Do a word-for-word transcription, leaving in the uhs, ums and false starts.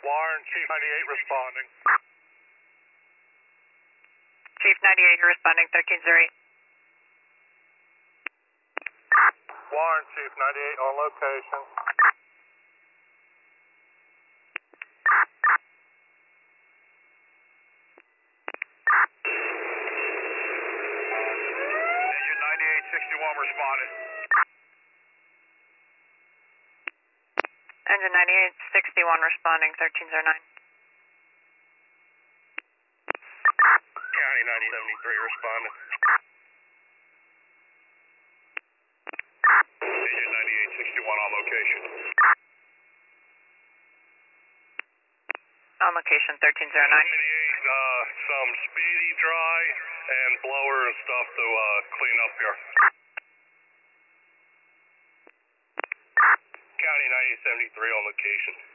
Warren, Chief ninety-eight responding. Chief ninety-eight, you're responding, thirteen zero eight. Warren, Chief ninety-eight on location. Engine ninety-eight sixty-one responding. Engine ninety-eight sixty-one responding, thirteen zero nine. County ninety seventy-three responding. Engine ninety-eight sixty-one on location. On location, thirteen zero nine. ninety-eight, uh, some speedy dry and blower and stuff to uh, clean up here. County ninety seventy-three on location.